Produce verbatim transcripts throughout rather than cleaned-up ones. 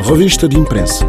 Revista de imprensa.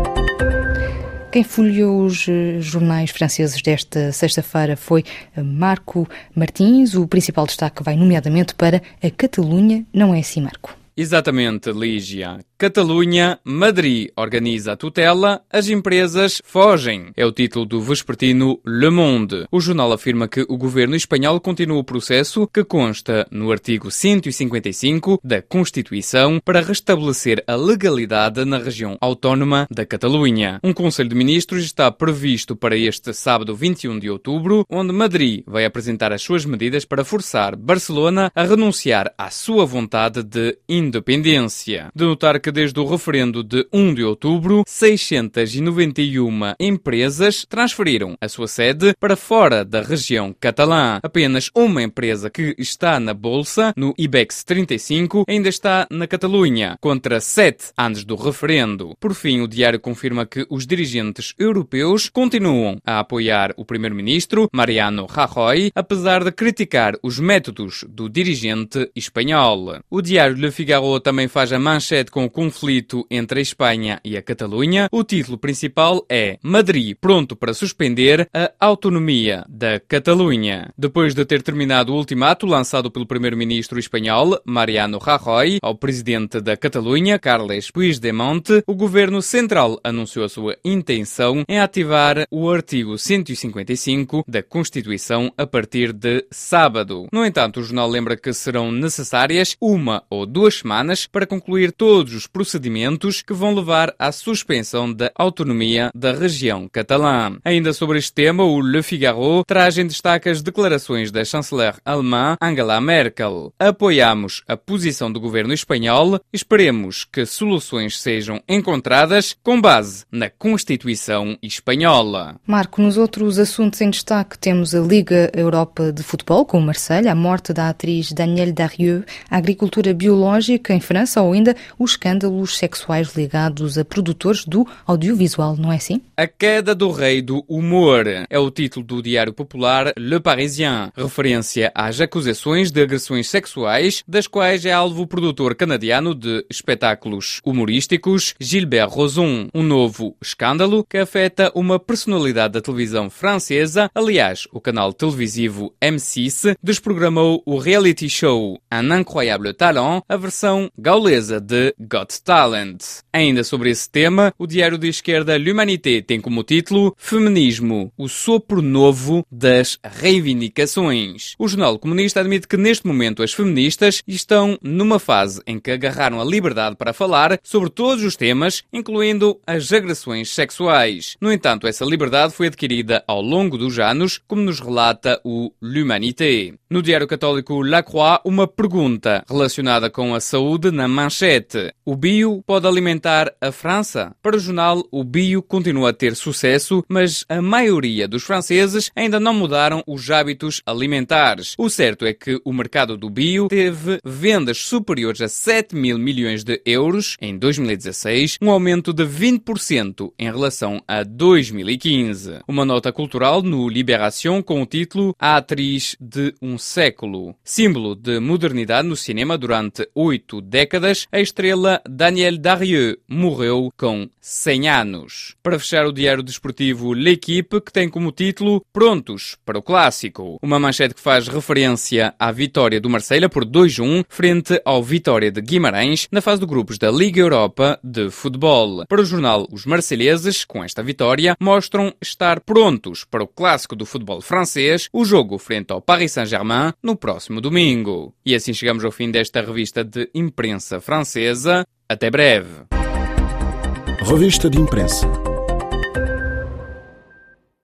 Quem folheou os jornais franceses desta sexta-feira foi Marco Martins. O principal destaque vai nomeadamente para a Catalunha. Não é assim, Marco? Exatamente, Lígia. Catalunha, Madrid organiza a tutela, as empresas fogem. É o título do vespertino Le Monde. O jornal afirma que o governo espanhol continua o processo que consta no artigo cento e cinquenta e cinco da Constituição para restabelecer a legalidade na região autónoma da Catalunha. Um Conselho de Ministros está previsto para este sábado vinte e um de outubro, onde Madrid vai apresentar as suas medidas para forçar Barcelona a renunciar à sua vontade de independência. De notar que desde o referendo de um de outubro, seiscentas e noventa e uma empresas transferiram a sua sede para fora da região catalã. Apenas uma empresa que está na bolsa, no IBEX trinta e cinco, ainda está na Catalunha, contra sete anos do referendo. Por fim, o diário confirma que os dirigentes europeus continuam a apoiar o primeiro-ministro, Mariano Rajoy, apesar de criticar os métodos do dirigente espanhol. O diário Le Figaro também faz a manchete com o conflito entre a Espanha e a Catalunha. O título principal é Madrid pronto para suspender a autonomia da Catalunha. Depois de ter terminado o ultimato lançado pelo primeiro-ministro espanhol, Mariano Rajoy, ao presidente da Catalunha, Carles Puigdemont, o governo central anunciou a sua intenção em ativar o artigo cento e cinquenta e cinco da Constituição a partir de sábado. No entanto, o jornal lembra que serão necessárias uma ou duas semanas para concluir todos os procedimentos que vão levar à suspensão da autonomia da região catalã. Ainda sobre este tema, o Le Figaro traz em destaque as declarações da chanceler alemã Angela Merkel. Apoiamos a posição do governo espanhol, esperemos que soluções sejam encontradas com base na Constituição espanhola. Marco, nos outros assuntos em destaque temos a Liga Europa de Futebol com o Marselha, a morte da atriz Danielle Darrieux, a agricultura biológica em França ou ainda os escândalos sexuais ligados a produtores do audiovisual, não é assim? A queda do rei do humor é o título do diário popular Le Parisien, referência às acusações de agressões sexuais, das quais é alvo o produtor canadiano de espetáculos humorísticos Gilbert Rozon. Um novo escândalo que afeta uma personalidade da televisão francesa. Aliás, o canal televisivo M seis desprogramou o reality show Un Incroyable Talent, a versão gaulesa de Got Talent. Ainda sobre esse tema, o diário de esquerda L'Humanité tem como título Feminismo, o sopro novo das reivindicações. O jornal comunista admite que neste momento as feministas estão numa fase em que agarraram a liberdade para falar sobre todos os temas, incluindo as agressões sexuais. No entanto, essa liberdade foi adquirida ao longo dos anos, como nos relata o L'Humanité. No diário católico La Croix, uma pergunta relacionada com a saúde na manchete. O bio pode alimentar a França? Para o jornal, o bio continua a ter sucesso, mas a maioria dos franceses ainda não mudaram os hábitos alimentares. O certo é que o mercado do bio teve vendas superiores a sete mil milhões de euros em dois mil e dezasseis, um aumento de vinte por cento em relação a dois mil e quinze. Uma nota cultural no Libération com o título A atriz de um século. Símbolo de modernidade no cinema durante oito décadas, a estrela Danielle Darrieux morreu com cem anos. Para fechar, o diário desportivo L'Équipe, que tem como título Prontos para o Clássico. Uma manchete que faz referência à vitória do Marselha por dois a um frente ao Vitória de Guimarães na fase de grupos da Liga Europa de Futebol. Para o jornal, os marselheses, com esta vitória, mostram estar prontos para o clássico do futebol francês, o jogo frente ao Paris Saint-Germain, no próximo domingo. E assim chegamos ao fim desta revista de imprensa francesa. Até breve. Revista de imprensa.